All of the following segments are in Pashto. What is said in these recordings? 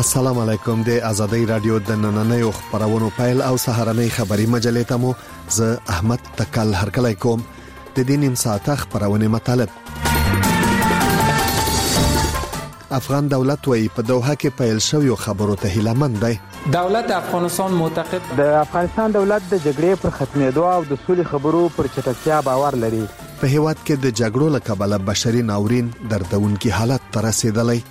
السلام علیکم. د آزادۍ رادیو د نننۍ خبرونو پیل او سهارنۍ خبری مجلې ته مو زه احمد تکل هرکلی کوم. د دې نیم ساعته خبرونه مطلب: افغان دولت وايي په دوحه کې پیل شوی خبرو ته هیله‌مند دی. دولت افغانستان معتقد د افغانستان دولت د جګړې پر ختمېدو او د سولې خبرو پر چټکتیا باور لري. په هیواد کې د جګړو له کبله بشري ناورین دردونکي حالت ته رسیدلی.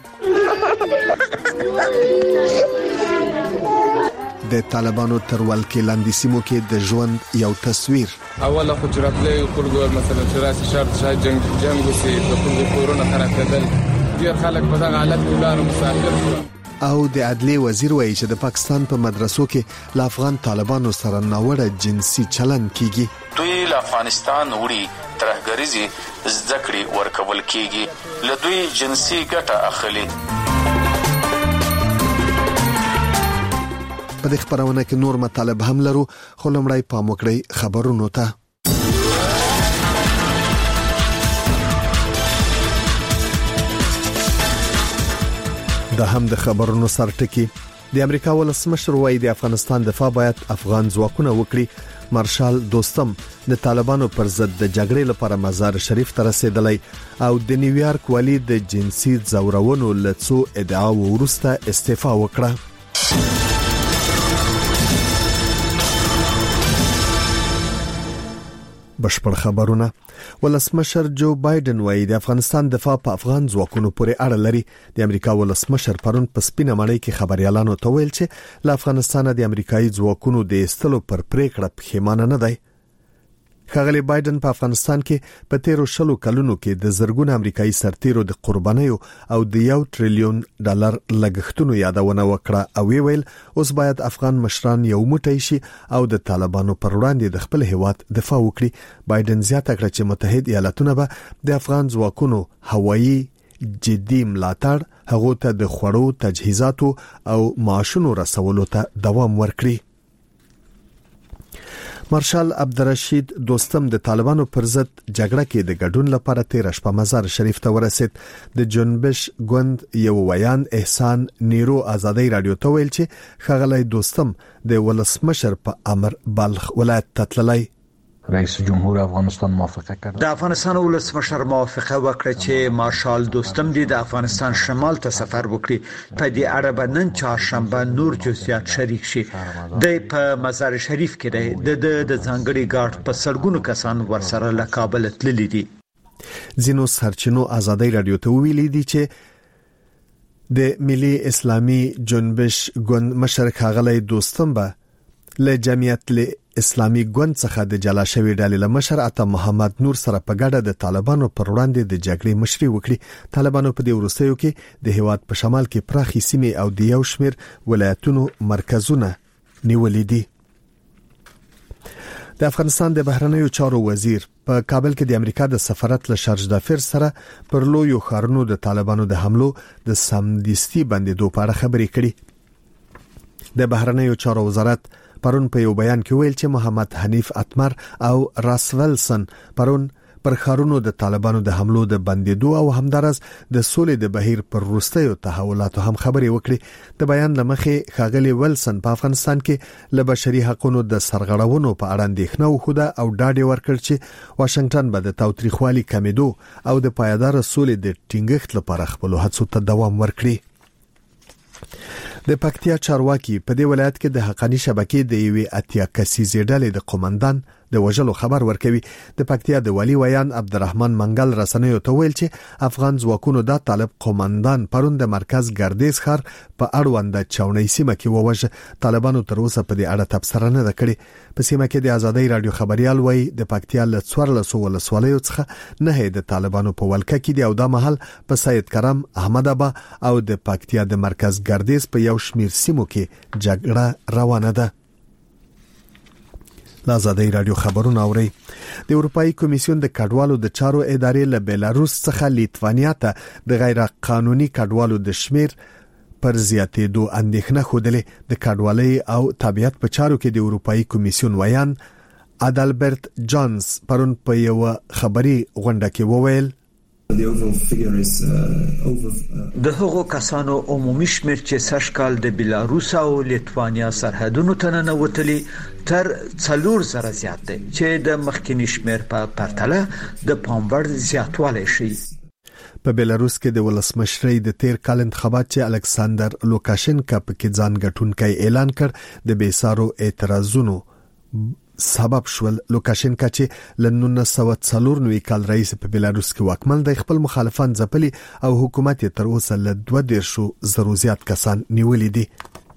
د طالبانو تر ولکې لاندې سیمو کې د ژوند یو تصویر. اوله خجرات له خلکو مثلا چې شرط جنگ وسی په کوم کورونه خرابېدل ډیر خلک په دغه حالت ولر مسافر شول. او د عدلي وزیر وایي چې د پاکستان په مدرسو کې له افغان طالبانو سره ناوړه جنسي چلن کیږي. دوی له افغانستان وړي ترهګریزي ذکرې ورکول کیږي، له دوی جنسي ګټه اخلي. په دې خبرونه کې نور مطالب هم لرو، خو لمړی پام وکړئ خبرونو ته. د هم د خبرونو سرټکی. د امریکا ولسمشر وايي د افغانستان دفاع باید افغان ځواکونه وکړي. مارشال دوستم د طالبانو پر ضد د جګړې لپاره مزار شریف ته رسیدلی او د نیویارک والی د جنسي ځورونو لڅو ادعا وروسته استعفا وکړه. بشپړ خبرونه. ولسمشر جو بایدن وايي د افغانستان دفاع په افغان ځواکونو پورې اړه لري. د امریکا ولسمشر پرون په سپینه مړۍ کې خبريالانو ته ویل چې له افغانستان د امریکایي ځواکونو د ایستلو پر پریکړه پښیمانه نه دی. ښاغلی بایدن په افغانستان کې په 13 کلونو کې د زرګونو امریکایي سرتیرو د قربانیو او د $1 ټریلیون لګښتونو یادونه وکړه او ویل اوس باید افغان مشران یو موټی شي او د طالبانو پر وړاندې د خپل هیواد دفاع وکړي. بایدن زیاته کړه چې متحد ایالاتونه به د افغان ځواکونو هوایي جدي ملاتړ، هغه ته د خوړو تجهیزاتو او معاشونو رسولو ته دوام ورکړي. مارشال عبدالرشید دوستم د طالبانو پر ضد جګړه کې د ګډون لپاره 13 شپه مزار شریف ته ورسید. د جنبش ګوند یو ویان احسان نیرو آزادۍ رادیو ته ویل چې ښاغلی دوستم د ولسمشر په امر بلخ ولایت ته تللی. رئیس جمهور افغانستان موافقه کرد. د افغانستان ولسمشر موافقه وکړه چې مارشال دوستم د افغانستان شمال ته سفر وکړي. په دې اړه به نن چهارشنبه نور جزئیات شریک شي. د په مزار شریف کې د ځانګړي ګارد په سلګونو کسان ورسره له کابل تللي دي. زینو سرچینو آزادۍ رادیو ته ویلي دي چې د ملي اسلامي جنبش ګوند مشر ښاغلی دوستم به له جمعیت اسلامي ګوند څخه د جلا شوی ډلې له مشر عطا محمد نور سره په ګډه د طالبانو پر وړاندې د جګړې مشري وکړي. طالبانو په دې وروستیو کې د هیواد په شمال کې پراخي سیمې او د یو شمیر ولایتونو مرکزونه نیولې دي. د افغانستان د بهرنیو چارو وزیر په کابل کې د امریکا د سفارت له شارج دافیر سره پر لویو ښارونو د طالبانو د حملو د سمدستي بندیدو په اړه خبرې کړي. د بهرنیو چارو وزارت پرون په یو بیان کې ویل چې محمد حنیف اتمر او راس ویلسن پرون پر ښارونو د طالبانو د حملو د بندیدو او همدارس د سولې د بهیر پر وروستیو تحولاتو هم خبرې وکړي. د بیان لمخې ښاغلی ویلسن په افغانستان کې له بشري حقوقو د سرغړونو په اړه اندېښنه وښوده او ډاډ ورکړ چې واشنگټن به د تاوتریخوالي کمیدو او د پایدار سولې د ټینګښت لپاره خپل هڅو ته دوام ورکړي. د پکتیا چارواکي په دې ولایت کې د حقانی شبکې د یوې اتیا کسیزې ډلې د قومندان د وژلو خبر ورکوي. د پکتیا د والی ویان عبدالرحمن منګل رسنیو ته ویل چې افغان ځواکونو د طالب قومندان پرون د مرکز ګردیز ښار په اړوند چاونۍ سیمه کې ووژه. طالبانو تر اوسه په دې اړه تبصره نه کړې. په سیمه کې د آزادۍ رادیو خبريال وایي د پکتیا له 14 ولسوالیو څخه نه د طالبانو په ولکه کې دی او دا محل په سید کرم احمد ابا او د پکتیا د مرکز ګردیز په یو شمیر سیمو کې جګړه روانه ده. آزادۍ رادیو خبرونه اوري. د اروپאי کمیسیون د کډوالو د چارو ادارې له بیلاروس څخه لیتوانیا ته د غیر قانوني کډوالو د شمیر پر زیاتېدو اندېښنه خوده. د کډوالۍ او طبيعت په چارو کې د اروپאי کمیسیون ویان ادالبرت جانز پرون په یو خبري غونډه کې وویل د هغو کسانو عمومي شمېر چې سږ کال د بیلاروس او لیتوانیا سرحدونو ته ننوتلي تر 4000 زیات دی چې د مخکینی شمېر په پرتله د پام وړ زیاتوالی شي. په بیلاروس کې د ولسمشرۍ د تیر کال انتخابات چې الکساندر لوکاشنکا په کې ځان ګټونکی اعلان کړ د بیسارو اعتراضونو سبب شول. لوکاشنکا چې ل 1994 کال رئیس په بیلاروس کې واکمن دی خپل مخالفان ځپلي او حکومت تر اوسه ل 20,000 زیات کسان نیولي دي.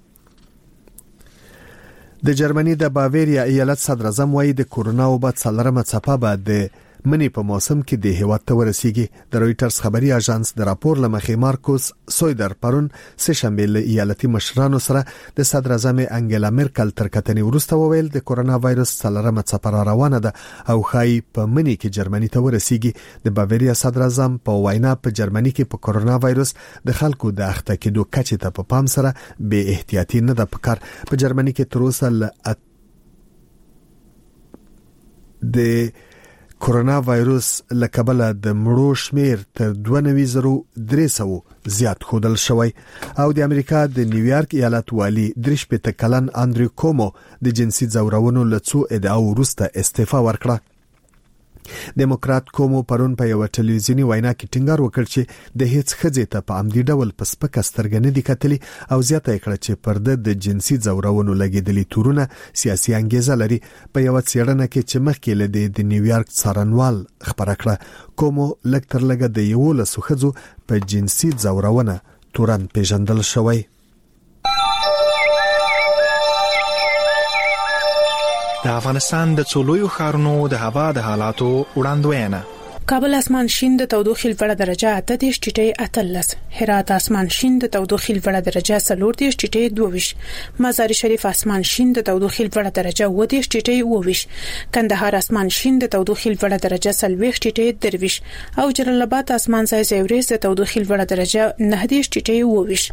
د جرمني د باویریا ایالت صدر اعظم وایي د کورونا وبا څلورمه څپه به د منی په موسم کې د هیواد ته ورسیږي. د رويټرز خبري اژانس د راپور لمخې مارکوس سویدر پرون سه شنبه له ایالتي مشرانو سره د صدر اعظم انګلا مرکل تر کتنې وروسته وویل د کورونا وایرس څلورمه څپه روانه ده او خای په منی کې جرمني ته ورسیږي. د باویریا صدر اعظم په وینا په جرمني کې په کورونا وایرس د خلکو د اخته کېدو کچې ته په پام سره به احتیاطي نه ده پکار. په جرمني کې تر اوسه د کورونا وایرس لکبله د مړو شمیر تر 22,300 زیات خودل شوی او د امریکا د نیویارک ایالت والی درش په تکلن اندریو کومو د جنسي ځورونو لڅو ادعا وروسته استعفا ورکړه. دیموکرات کومو پرون په یو ټلویزیونی وینا کې ټینګار وکړ چې د هیڅ خځې ته په عمدي ډول په سپک سترګې نه دي کتلي او زیاته کړه چې پرده د جنسي ځورونو لګیدلي تورونه سیاسي انګیزه لري. په یو څېړنه کې چې مخکې له د نیویارک څارنوال خبره کړه کومو لکتر لګه د یو له سخځو په جنسي ځورونه تورن پیژندل شوی. د افغانستان د څولویو ښارونو د هوا د حالاتو وړاندوینه. کابل اسمان شین د تودوخې لوړه درجه 38 ټیټه 13، هرات اسمان شین د تودوخې لوړه درجه 34 ټیټه 22، مزار شریف اسمان شین د تودوخې لوړه درجه 20 ټیټه 22، کندهار اسمان شین د تودوخې لوړه درجه 40 ټیټه 23 او جلال آباد اسمان ځای وريز د تودوخې لوړه درجه 9 ټیټه 22.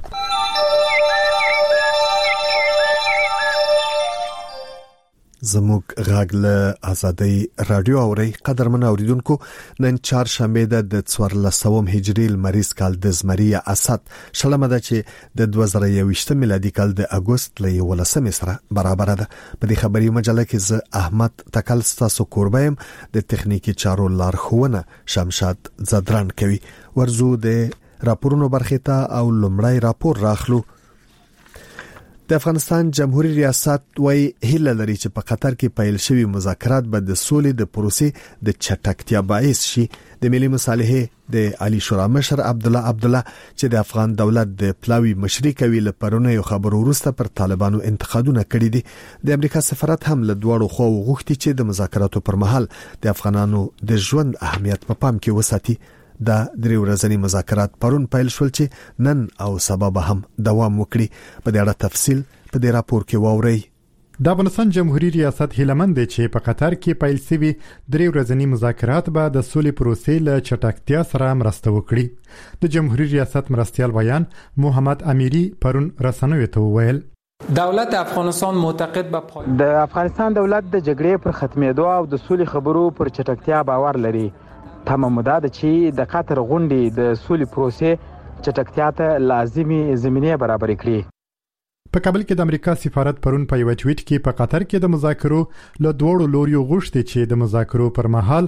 زموږ غږ له آزادۍ رادیو اوري. قدرمن اوریدونکو نن چهارشنبه د 14 هجری لمریز کال د زمریه اسد شلمه ده چې د 2021 میلادي کال د اگست له 11 سره برابر ده. په دې خبري مجله کې زه احمد تکل ستاسو کوربایم د تخنیکی چارو لارښوونه شمشاد زدران کوي. ورزو د راپورونو برخه ته او لمړی راپور راخلو. د افغانستان جمهوریت ریاست وایي هیله لري چې په قطر کې پیل شوی مذاکرات به د سولې د پروسې د چټکتیا باعث شي. د ملي مصالحې د عالی شورا مشر عبد الله چې د افغان دولت د پلاوی مشري کوي لپاره یو خبر ورسته پر طالبانو انتقادونه کړي دي. د امریکا سفارت هم له دوړو خو غوښتي چې د مذاکراتو پر مهال د افغانانو د ژوند اهمیت په پام کې وساتي. دا درې ورځنی مذاکرات پرون پیل شول چې نن او سبا به هم دوام وکړي. په دې اړه تفصیل په دې راپور کې واورئ. د افغانستان جمهوریت ریاست هیلمند دی چې په قطر کې پیل شوی درې ورځنی مذاکرات به د سولې پروسې له چټکتیا سره مرسته وکړي. د جمهوریت ریاست مرستیال ویان محمد امیری پرون رسنیو ته وویل دولت افغانستان معتقد به د افغانستان دولت د جګړې پر ختمېدو او د سولې خبرو پر چټکتیا باور لري. تمام مده ده چې د قطر غونډې د سولې پروسې چټکتیا ته لازمي زمینه برابر کړي. په کابل کې د امریکا سفارت پرون په یو ټویټ کې په قطر کې د مذاکرو له دوړو لوریو غوښتي چې د مذاکرو پر مهال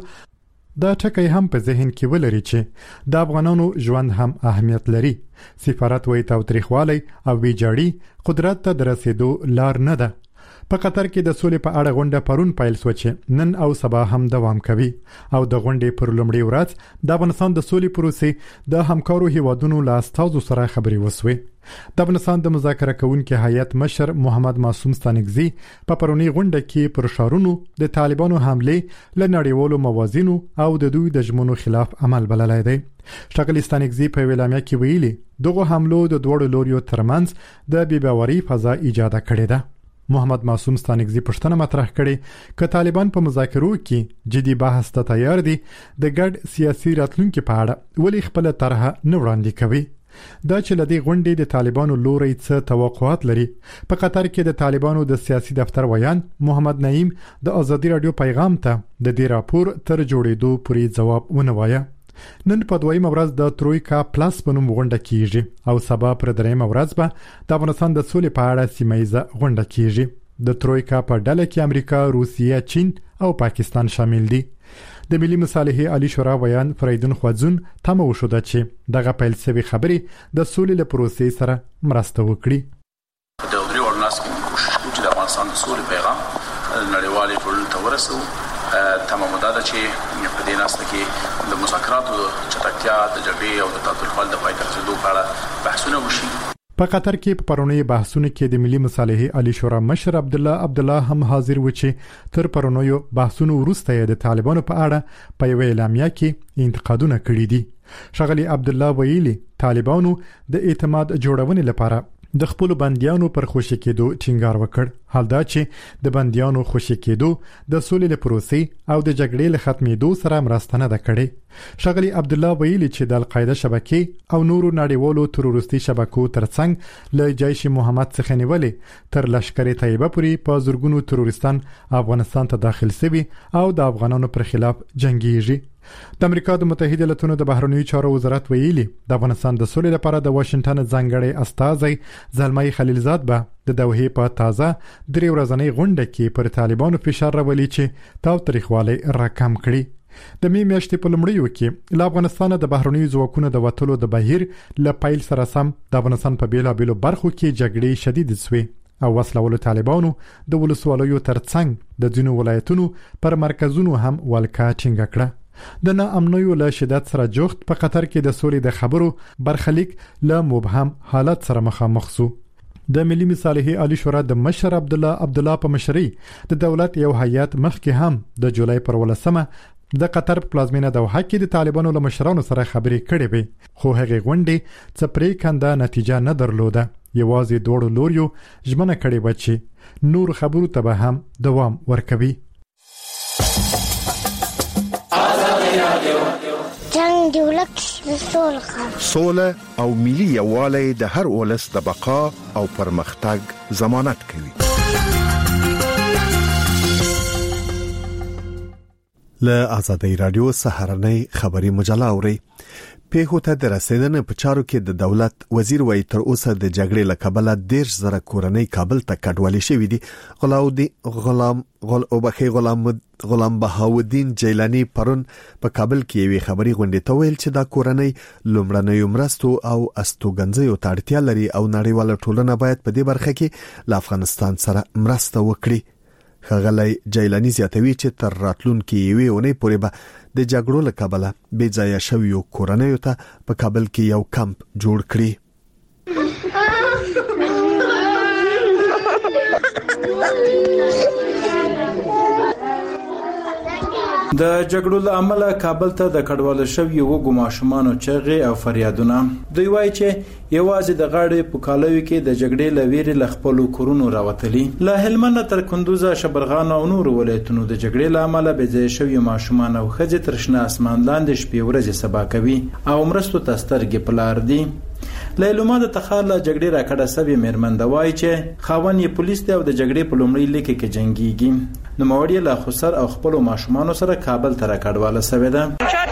دا ټکی هم په ذهن کې ولري چې د افغانانو ژوند هم اهمیت لري. سفارت وایي تاوتریخوالی او ویجاړي قدرت ته د رسیدو لار نه ده. په قطر کې د سولې په اړه غونډه پرون پیل شو چې نن او سبا هم دوام کوي او د غونډې پر لومړۍ ورځ د افغانستان د سولې پروسې د همکارو هیوادونو له استازو سره خبرې وسوي. د افغانستان د مذاکره کوونکي هیئت مشر محمد معصوم ستانکزی په پرونی غونډه کې پر شارونو د طالبانو حمله ل نړیوالو موازینو او د دوی د ژمنو خلاف عمل بللای دی. ښاغلی ستانکزی په ویلامه کې ویلي دغه حملو د دوړو لوریو ترمنځ د بیباوري فضا ایجاد کړې ده. محمد معصوم ستانکزی پښتنه مطرح کړي ک طالبان په مذاکرو کې جدي بحث ته تیار دي د ګډ سیاسي راتلونکو په اړه ولی خپل طرحه نه وړاندې کوي. دا چې لدی غونډې د طالبانو لوري څه توقعات لري. په قطر کې د طالبانو د سیاسي دفتر ویان محمد نعیم د ازادي رادیو پیغام ته د دې راپور تر جوړېدو پورې جواب ونه وایه. نن په دویمه ورځ د ترویکا پلاس په نوم غونډه کیږي او سبا پر دریمه ورځ به د افغانستان د سولې په اړه سیمایزه غونډه کیږي. د ترویکا په ډله کې امریکا، روسیه، چین او پاکستان شامل دي. د ملي مصالحې عالی شورا ویان فریدون خوځون تمه وشوده چې دغه پیل شوی خبرې د سولې له پروسې سره مرسته وکړي. د درې ورناس کې کوشش کوي چې د افغانستان د سولې پیغام نړیوالې ټولنې ته ورسوي. تمام ده چې په دې ناسته کې د مذاکراتو چټکتیا د جګړې او د تطبیق د پای ته رسیدو په اړه بحثونه وشي. په قطر کې په پرونی بحثونو کې د ملي مصالحې عالی شورا مشر عبدالله هم حاضر و چې تر پرونیو بحثونو وروسته د طالبانو په اړه په یو اعلامیه کې انتقادونه کړي دي. ښاغلي عبدالله ویلي طالبانو د اعتماد جوړونې لپاره د خپل بنديانو پر خوشی کېدو ټینګار وکړ. حال دا چې د بنديانو خوشی کېدو د سولې له پروسې او د جګړې له ختمېدو سره مرسته نه ده کړې. ښاغلي عبدالله ویلي چې د القاعده شبکې او نورو نړیوالو تروریستي شبکو ترڅنګ له جیش محمد څخه نیولې تر لشکر طیبه پورې په زورګونو تروریستان افغانستان ته داخل شوي او د افغانانو پر خلاف جنگيږي. د امریکا د متحده ایالاتونو د بهرنیو چارو وزارت ویلي د افغانستان د سولې لپاره د واشنگټن ځانګړی استازی زلمي خلیلزاد به د دوحې په تازه درې ورځنۍ غونډه کې پر طالبانو فشار راولي چې تاوتریخوالی راکم کړي. د می میاشتې په لومړیو کې له افغانستان د بهرنیو ځواکونو د وټلو د بهیر له پیل سره سم د افغانستان په بیلابیلو برخو کې جګړې شدید شوې او وسلوالو طالبانو د ولسوالیو ترڅنګ د ځینو ولایتونو پر مرکزونو هم ولکه ټینګه کړه. د ناامنیو له شدت سره جوخت په قطر کې د سولې د خبرو برخلیک له مبهم حالت سره مخامخ شو. د ملي مصالحې عالی شورا د مشر عبدالله په مشرۍ د دولت یو هیئت مخکې هم د جولای پر 18 د قطر پلازمینه دوحه کې د طالبانو له مشرانو سره خبرې کړې وي، خو هغه غونډې څه پریکنده نتیجه نه درلوده. یوازې دوړو لوریو ژمنه کړې و چې نور خبرو ته به هم دوام ورکوي. جنگ دی ولک سوله او ملي یووالی د هر ولس د بقا او پرمختګ ضمانت کوي. له آزادۍ رادیو سهارنۍ خبري مجله اوري. پیښو ته د رسیدنې په چارو کې د دولت وزیر وایي تر اوسه د جګړې له کبله 10,000 کورنۍ کابل ته کډوالې شوې دي. غلام بهاودین جیلانی پرون په کابل کې یوې خبري غونډې ته ویل چې دا کورنۍ لومړنیو مرستو او استوګنځیو ته اړتیا لري او نړیواله ټولنه باید په دې برخه کې له افغانستان سره مرسته وکړي. ښاغلی جیلانی زیاتوي چې تر راتلونکي یوې اونۍ پورې به د جګړو له کبله بې ځایه شویو کورنیو ته په کابل کې یو کمپ جوړ کړي. د جګړو له امله کابل ته د کډوالو شویو وګو ماشومانو چغې او فریادونه. دوی وایي چې یوازې د غاړې په کالوي کې د جګړې لویري ل خپل کورونو راوتلي. له هلمند تر کندوز، شبرغان او نور ولایتونو د جګړې له امله بې ځای شویو ماشومان او ښځې تر شنه اسمان لاندې شپې ورځې سبا کوي او مرستو ته سترګې په لار دي. لیلوما د تخار له جګړې راکړه سوي میرمن وایي چې خاون یې پولیس دی او د جګړې په لومړي لیکه کې جنگيږي. نو موړی له خسر او خپل ماشومان سره کابل ته راکړواله سوي ده.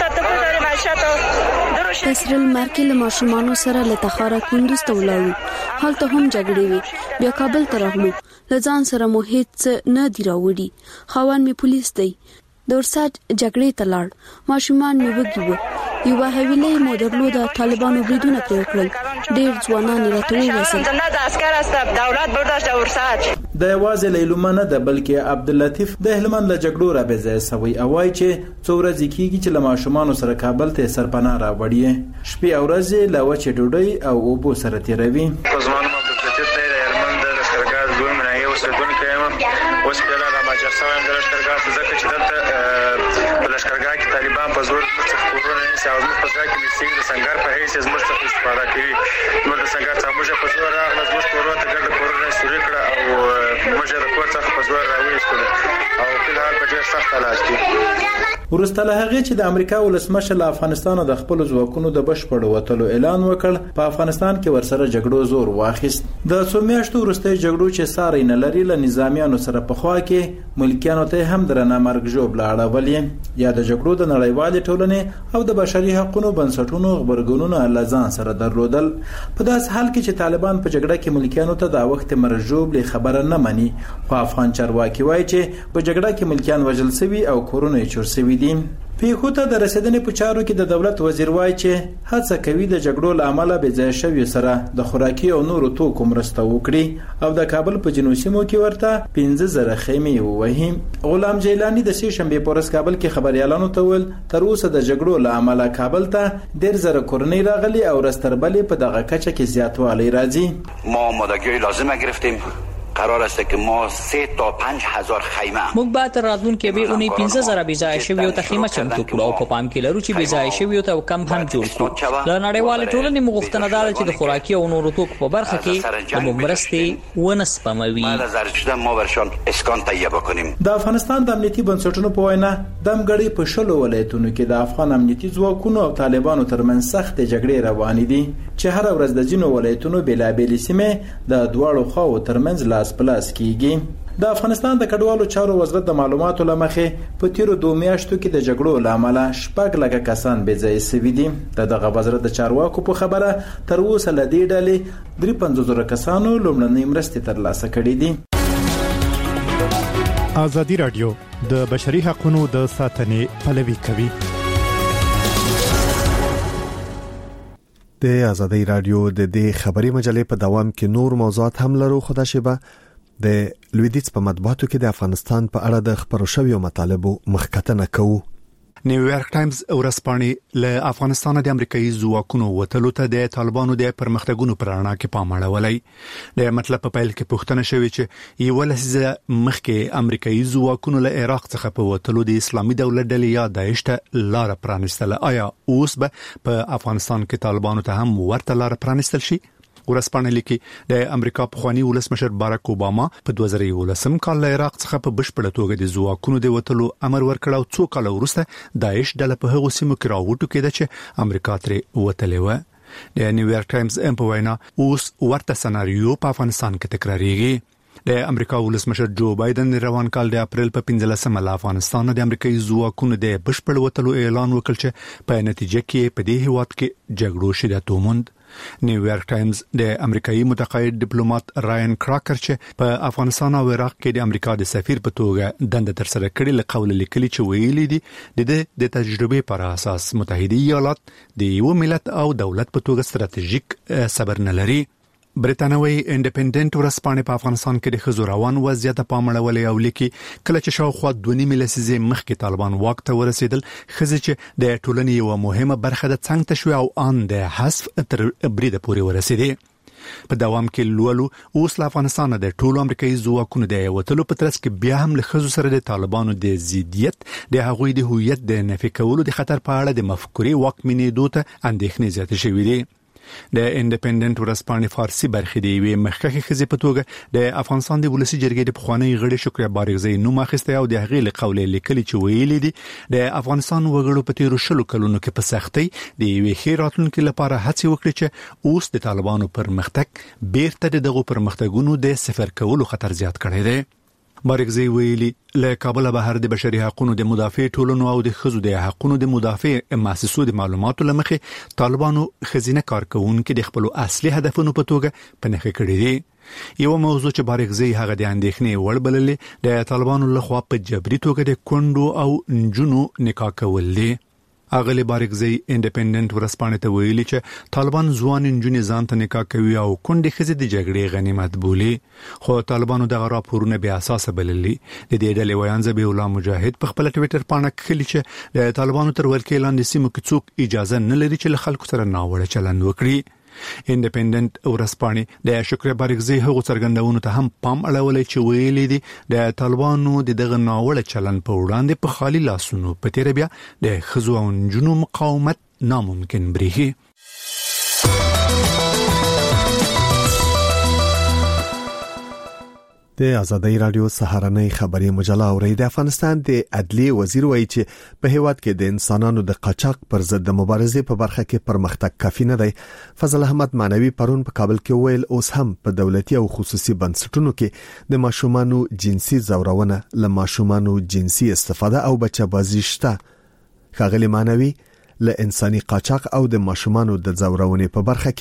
تسرل مرکه له ماشومان سره له تخار کندوز ته ولاړو. حالته هم جګړې وي، بیا کابل ته راغلو. لځان سره مو هیڅ نه دی راوړي. خاون می پولیس دی. د ورسات جګړې ته لاړ. ماشومان مې وګیو. یو هویلې مو درلود. طالبانو بریدونه کړل. ډېر ځوانان راټول وسل. د عسكر است دولت برداشت ورسات. د یوازې لیلوما نه د بلکې عبداللطیف د هلمند له جګړو را بځای سوی او وایي چې څو ورځې کېږي چې له ماشومانو سره کابل ته سرپناه راوړي. شپې او ورځې له وچې ډوډۍ او اوبو سره تیروي. زمانو عبداللطیف د هلمند د لشکرګاه دوی منایي اوسېدونکی یم. اوس کله را ماجر شوی د لشکرګاه ځکه چې دلته په لشکرګاه کې طالبان په زور کورونه نیسي او زموږ په ځای کې مې د سنګر په حیث زموږ څخه استفاده کوي. زموږ د سنګر څخه موږ په زور راغله. زموږ کورونه ته ګرده کورونه سوري کړه او موږ د کور څخه په زور راویستلو او فلحال په ډېر سخت حالات کې. ورسته له هغه چې د امریکا ولسمشر له افغانستان د خپل ځواکونو د بشپړ وټلو اعلان وکړ په افغانستان کې ورسره جګړو زور واخیست. د څو میاشتو وروسته جګړو چې ساري نه لري له نظامیانو سره په خوا کې ملکیانو ته هم درنه مرګ ژوبله اړولې یا د جګړو د نړیوالې ټولنې او د بشري حقوقو بنسټونو خبرګونونه لزان سره درلودل. په داس حال کې چې طالبان په جګړه کې ملکیانو ته د وخت مرجوب خبره نه مني، خو افغان چارواکي وایي چې په جګړه کې ملکیان وژل شوي او کورونه یې چور شوي دي. پیښو ته د رسیدنې په چارو کې د دولت وزیر وایي چې هڅه کوي د جګړو له امله بې ځای شوي سره د خوراکي او نورو توکو مرسته وکړي او د کابل په جنوبي سیمو کې ورته 15,000 خیمې ووهي. غلام جیلانی د سې شنبې په ورځ کابل کې خبريالانو ته ویل تر اوسه د جګړو له امله کابل ته 1,000 کورنۍ راغلي او رستربلې په دغه کچه کې زیاتوالی راځي. ما آمادگی لازم گرفتیم. قرار است که ما 3 تا 5,000 خیمه موږ به تر راتلونکي به اونې 15,000 بيځای شوی او ته خیمه چمتو کړو او په پام کې لرو چې بيځای شوی او ته کم هم جوړ کړو. د نړیوال ټولنې مغوښتنه ده چې د خوراکي او نورو توکو په برخه کې د مرستې ونه سپموي. ما برشان اسکان تهیه بکنیم. د افغانستان د امنیتي بنسټونو په وینا دمګړی په شلو ولایتونو کې د افغان امنیتي ځواکونو او طالبانو ترمنځ سخت جګړې روانې دي چې هر ورځ د جنو ولایتونو بلابل سیمه د دواړو خواو ترمنځ لاس پلاس کیږي. د افغانستان د کډوالو چارو وزارت د معلوماتو لمخې په تیرو 2 میاشتو کې د جګړو لامل 6,000 کسان بې ځای شوي دي. دغه وزارت د چارواکو په خبره تر اوسه ل دې ډلې 53,000 کسانو لومړنۍ مرستې ترلاسه کړې دي. ازادي رادیو د بشري حقوقو د ساتنې پلوي کوي. د ازادي رادیو د دې خبري مجلې په دوام کې نور موضوعات هم لرو. خدا شبه د لویدیځ په مطبوعاتو کې د افغانستان په اړه د خبرو شویو مطالبو مخکتنه کوو. نیویارک ټایمز ورځپاڼې له افغانستان د امریکایي ځواکونو وټلو ته د طالبانو د پرمختګونو پر اړه کې پام اړولای. د مطلب په پیل کې پوښتنه شوې چې یو لسیزه مخکې امریکایي ځواکونو له عراق څخه په وټلو د اسلامي دولت ډلې یا داعش ته لار پرانستله، آیا اوس به په افغانستان کې طالبانو ته هم ورته لار پرانستل شي؟ ورځپاڼه لیکي د امریکا پخوانی ولسمشر باراک اوباما په 2011 کال له عراق څخه په بشپړه توګه د ځواکونو د وټلو امر ورکړ او 2 کال وروسته داعش ډله په هغو سیمو کې راوټو کېده چې امریکا ترې وټلې و. د نیویارک ټایمز په وینا اوس ورته سناریو په افغانستان کې تکراریږي. د امریکا ولسمشر جو بایدن روان کال د اپریل په 15 له افغانستان د امریکایي ځواکونو د بشپړ وټلو اعلان وکړ چې په نتیجه کې په دې هیواد کې جګړو شدت وموند. نیویارک ټایمز د امریکایي متقاعد ډیپلوماټ رایان کراکر چې په افغانستان او عراق کې د امریکا د سفیر په توګه دنده تر سره کړې له قول لیکلي چې ویلي دي د تجربې پر اساس متحده ایالات د یو ملت او دولت په توګه ستراتیژیک صبر نه لري. برتانوي انډیپندنت ورځپاڼه په افغانستان کې د خزو روان وضعیت په اړه او لیکي کله چې شاوخوا 2.5 لسیزې مخکې طالبان واک ته ورسېدل، خزې چې د ټولنې یو مهمه برخه د څنګ ته شو او ان د حذف تر بریده پورې ورسېدي. په دوام کې لولو اوس له افغانستان د ټولو امریکایي ځواکونو د وټلو په ترڅ کې بیا هم له خزو سره د طالبانو د زیدیت د هغوی د هویت د نفي کولو د خطر په اړه د مفکورې واکمنېدو ته اندېښنې زیاتې شوې دي. د انډیپندنت ورځپاڼې فارسی برخې دی وی مخکې خزې په توګه د افغانستان د ولسی جرګې د پخوانی غړي شکریا بارغزی نوم اخیسته او د هغې له قول لیکلي چې ویلي دي د افغانستان وګړو په تیرو 10 کلونو کې په سختۍ د یوې ښې راتلونکي لپاره هڅې وکړي چې اوس د طالبانو پرمختګ بیرته دغه پرمختګونو د صفر کولو خطر زیات کړی دی. بارغزی ویلي له کابل بهر د بشري حقوقو د مدافع ټولنو او د خزو د حقوقو د مدافع مؤسسو د معلوماتو لمخې طالبانو خزینه کارکونکو د خپل اصلي هدفونو په توګه پنهخه کړی دي. یو موضوع چې بارغزی هغه د اندېښنې وړ بللې د طالبانو لخوا په جبري توګه د کندو او نجونو نکاح کول دي. اغلی بارغزی انډیپندنت ورځپاڼې ته ویلي چې طالبان ځوان نجونې ځان ته نکاح کوي او کندې ښځې د جګړې غنیمت بولي، خو طالبانو دغه راپورونه بې اساسه بللي. د دې ډلې ویان ذبیح الله مجاهد په خپل ټویټر باندې کړي چې د طالبانو تر ولکې لاندې سیمو کې څوک اجازه نه لري چې له خلکو سره ناوړه چلند وکړي. انډیپندنت ورځپاڼې د شکر بارغزی هغو څرګندونو ته هم پام اړولای چې ویلي دي د طالبانو دغه ناوړه چلند په وړاندې په خالي لاسونو په تیر بیا د خزو او نجونو مقاومت ناممکن بریږي. د آزادۍ رادیو سهارنۍ خبري مجله اوري. د افغانستان د عدلیه وزیر وایي چې په هیواد کې د انسانانو د قاچاق پر ضد د مبارزې په برخه کې پرمختګ کافي نه دی. فضل احمد معنوي پرون په کابل کې ویل اوس هم په دولتي او خصوصي بنسټونو کې د ماشومانو جنسي زورونه، له ماشومانو جنسي استفاده او بچه‌بازي شته. ښاغلي معنوي له انساني قاچاق او د ماشومانو د زورونې په برخه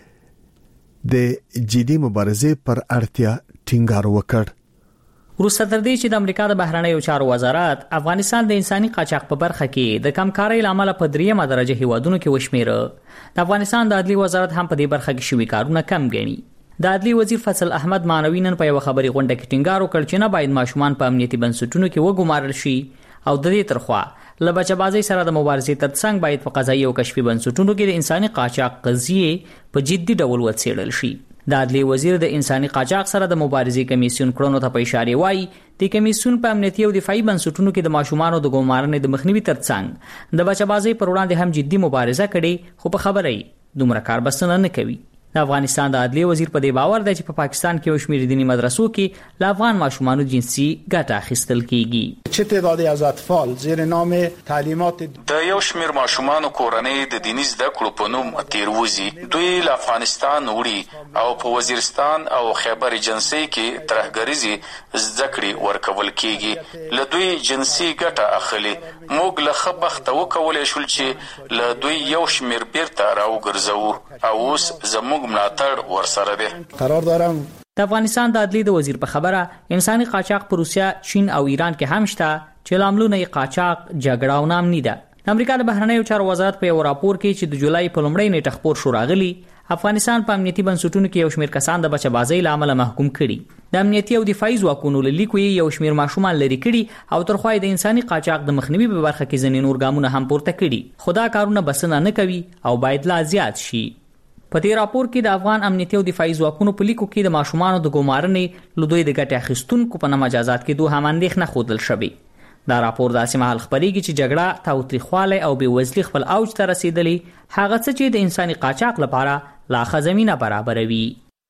کې د جدي مبارزې پر اړتیا ټینګار وکړ. وروسته تر دې چې د امریکا د بهرنیو چارو وزارت افغانستان د انساني قاچاق په برخه کې د کمکارۍ لامل په 3مه درجه هیوادونو کې وشمیره، د افغانستان د عدلي وزارت هم په دې برخه کې شوي کارونه کم ګڼي. د عدلي وزیر فضل احمد معنوي نن په یو خبري غونډه کې ټینګار وکړ چې نه باید ماشومان په امنیتي بنسټونو کې وګمارل شي او د دې ترخوا له بچه‌بازۍ سره د مبارزې ترڅنګ باید په قضایي او کشفي بنسټونو کې د انساني قاچاق قضیې په جدي ډول وڅېړل شي. د عدلي وزیر د انساني قاچاق سره د مبارزې کمیسیون کړنو ته په اشاره وایي د کمیسیون په امنیتي او دفاعي بنسټونو کې د ماشومانو د ګمارنې د مخنیوي ترڅنګ د بچه‌بازۍ پر وړاندې هم جدي مبارزه کړې، خو په خبره یې دومره کار بسنه نه کوي. د افغانستان د عدلي وزیر په دې باور دی چې په پاکستان کې وشمیر دینی مدرسو کې له افغان ماشومانو جنسي ګټه اخیستل کیږي. چه تعدادی از اطفال زیر نام تعلیمات د یو شمیر ماشومانو کورنۍ د دیني زده کړو په نوم تیروزي دوی له افغانستان وړي او په وزیرستان او خیبر جنسي کې ترهګریزي زده کړې ورکول کیږي، له دوی جنسي ګټه اخلي. موږ له خبخت وکولای شو چې له دوی یو شمیر بیرته راوګرځو او اوس زموږ ملاتړ ورسره دی. قرار دارم د افغانستان د عدلي د وزیر په خبره انساني قاچاق په روسیا، چین او ایران کې هم شته چې لاملونه یې قاچاق، جګړه او نامني ده. د امریکا د بهرنیو چارو وزارت په یو راپور کې چې د جولای په لومړۍ نیټه خپور شو راغلی، افغانستان په امنیتي بنسټونو کې یو شمیر کسان د بچه‌بازۍ لامل محکوم کړي. د امنیتي او دفاعي ځواکونو له لیکو یو شمیر ماشومان لري کړي او ترخوا د انساني قاچاق د مخنیوي په برخه کې ځینې نور ګامونه هم پورته کړي، خو دا کارونه بسنه نه کوي او باید لا زیات شي. په دې راپور کې د افغان امنیتي او دفاعي ځواکونو په لیکو کې د ماشومانو د ګمارنې له دوی د ګټې اخیستونکو په نامه مجازات کې دوه هم اندېښنه ښودل شوې. دا راپور داسې مهال خبرېږي چې جګړه، تاوتریخوالی او بېوزلي خپل اوج ته رسېدلي، هغه څه چې د انساني قاچاق لپاره لا ښه زمینه برابروي.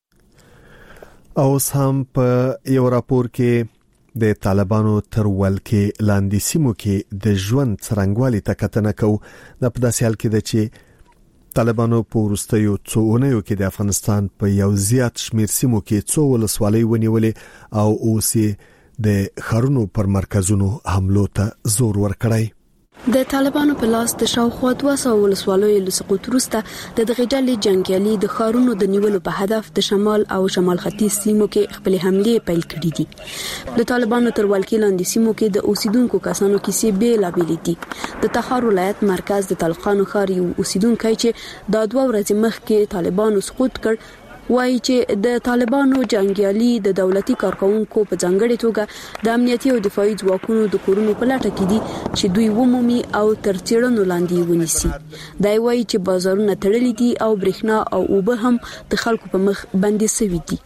اوس هم په یو راپور کې د طالبانو تر ولکې لاندې سیمو کې د ژوند څرنګوالي ته کتنه کوو. د په داسې حال کې ده چې طالبانو په وروستیو څو اونیو کې د افغانستان په یو زیات شمیر سیمو کې څو ولسوالۍ ونیولې او اوس د خارونو پر مرکزونو حملو ته زور ورکړی. د طالبانو په لاس د شاوخوا 200 ولسوالیو له سقوط وروسته د دغې ډلې جنگیالي د خارونو د نیولو په هدف د شمال او شمال ختیځ سیمو کې خپل حملې پیل کړې دي. د طالبانو تر ولکې لاندې سیمو کې د اوسیدونکو کسانو کیسې بیلابېلې دي. د تخار ولایت مرکز د طلقانو ښار یو اوسیدونکی چې د 2 ورځې مخکې طالبانو سقوط کړ وایي چې د طالبانو جنگیالي د دولتي کارکونکو په ځانګړي توګه د امنیتي او دفاعي ځواکونو د کورونو په لټه کې دي چې دوی ومومي او تر څېړنو لاندې ونیسي. دا وایي چې بازارونه تړلي دي او برېښنا او اوبه هم د خلکو په مخ بندي شوي دي.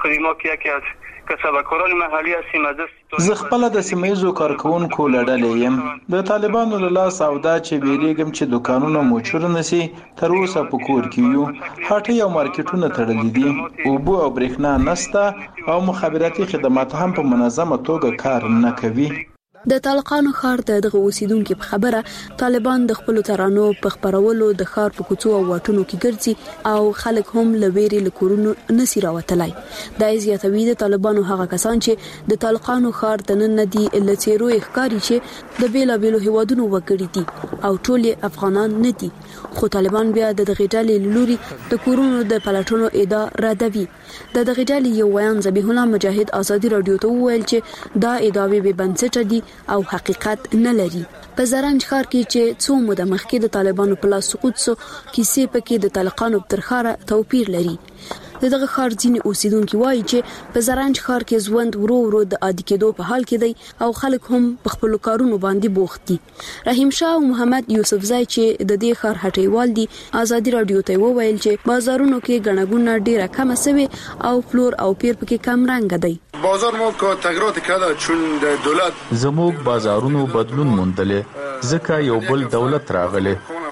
زه خپل د سیمایزو کارکونکو لړلې یم. د طالبانو له لاس او دا چې بیریږم چې دکانونه موچور نسی تر اوسه په کور کې یو هټي او مارکیټونه تړلي دي، اوبه او برېښنا نشته او مخابراتي خدمات هم په منظمه توګه کار نه کوي. د طالقانو ښار د دغه اوسیدونکو په خبره طالبان د خپل ترانو په خبرولو د ښار په کوڅو او واټونو کې ګرځي او خلک هم لويري لکورونو نسی راوتلای. دا زیاتوي د طالبانو هغه کسان چې د طالقانو ښار د نن ندي لچيرو ښکاری چې د بیلابېلو هیوادونو وګړي دي او ټول افغانان نه دي، خو طالبان بیا د دغه ډلې لوري د کورونو د پلاتونو ادعا ردوي. د دغه ډلې یو ویان ذبیح الله مجاهد آزادي رادیو ته وویل چې دا ادعاوې به بنسټ دي او حقیقت نه لري. په زرنج ښار کې چې څو موده مخکې د طالبانو په لاس سقوط سو کیسې پکې د طالقانو په ترخاره توپیر لري. دغه ښار ځینې اوسیدونکو وایي چې په زرنج ښار کې ژوند ورو ورو د عادي کېدو په حال کې دی او خلک هم په خپل کارونو باندې بوخت دي. رحیم شاه او محمد یوسف زای چې د دې ښار هټیوال دي آزادي رادیو ته وویل چې بازارونو کې غنغونه ډیره کم شوه او فلور او پیر پکې کم رنګ دی. بازار مو کو تغیرات کړه چون د دولت زموږ بازارونو بدلون موندل ځکه یو بل دولت راغله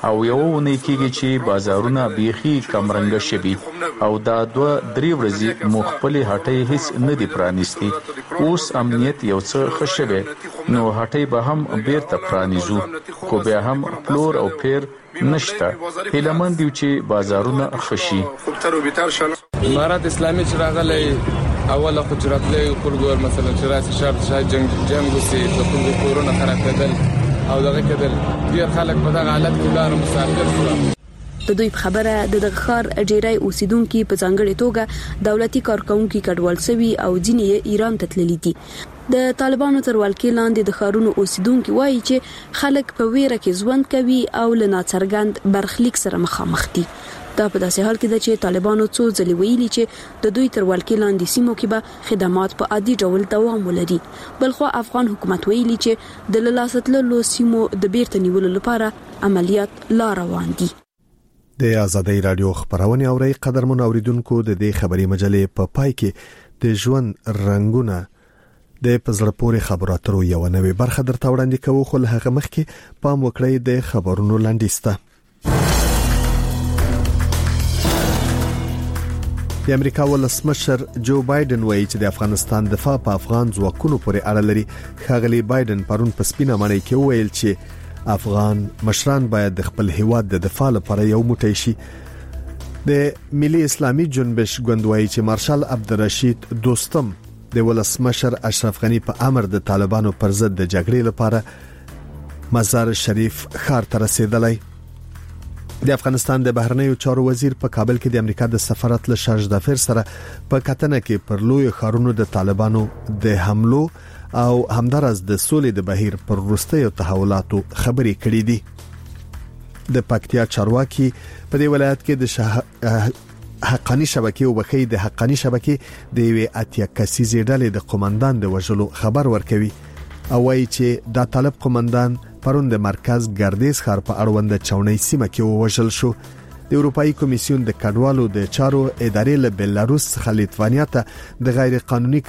او یو ونې کېږي چې بازارونه بیخي کمرنګه شوي او دا 2-3 ورځې مو خپلې هټۍ هیڅ نه دي پرانیستي. اوس امنیت یو څه ښه شوی نو هټۍ به هم بیرته پرانیزو، خو بیا هم پلور او پیر نشته. هیلمن دیو چې بازارونه ښه شي. امارات اسلامي چې راغلی اوله خو چې راتلی خلکو مثلا چې راسي شاید جنګ وسي د خلکو کورونه خراب کېدل او دغه کېدل، ډېر خلک په دغه حالت کې لاړل مسافر شول. د دوی په خبره د دغه ښار ډیری اوسیدونکو په ځانګړي توګه دولتي کارکونکو کډوال سوي او ځینې ایران ته تللي دي. د طالبانو تر ولکې لاندې د ښارونو اوسیدونکو وایي چې خلک په ویره کې ژوند کوي او له ناڅرګند برخلیک سره مخامخ دي. دا په داسې حال کې ده چې طالبانو څو ځلې ویلي چې د دوی تر ولکې لاندې سیمو کې به خدمات په عادي ډول دوام ولري. بلخو افغان حکومت ویلي چې د لاسته تللو سیمو د بیرته نیولو لپاره عملیات لا روان دي. د آزادۍ رادیو خبرونه اوري قدرمن اوریدونکو، د دې خبري مجلې په پای کې د ژوند رنگونه د پزړه پورې خبراتو یو نوې برخه درته وړاندې کوو، خو له هغه مخکې پام وکړئ د خبرونو لاندېسته. د امریکا ولسمشر جو بایدن وایي چې د افغانستان دفاع په افغان ځواکونو پورې اړه لري. ښاغلي بایدن پرون په سپینه مړۍ کې وویل چې افغان مشران باید د خپل هیواد د دفاع لپاره یو موټی شي. د ملي اسلامي جنبش ګوند وایي چې مارشال عبدالرشید دوستم د ولسمشر اشرف غنی په امر د طالبانو پر ضد د جګړې لپاره مزار شریف ښار ته رسیدلی. د افغانستان د بهرنیو چارو وزیر په کابل کې د امریکا د سفارت له شارجدافر سره په کتنه کې پر لوی ښارونو د طالبانو د حملو او همدارس د سولې د بهیر پر وروستیو تحولاتو خبرې کړې دي. د پکتیا چارواکي په دې ولایت کې د حقانی شبکې او بخې د حقانی شبکې د یوې اتیا کسیزې ډلې د قومندان د وژلو خبر ورکوي او وايي چې دا طالب قومندان پرون د مرکز ګردیز ښار په اړوند چاونۍ سیمه کې وژل شو. د اروپאי کمیسیون د کډوالو د چارو ادارې له بلاروس څخه لیتوانیا ته د غیر قانوني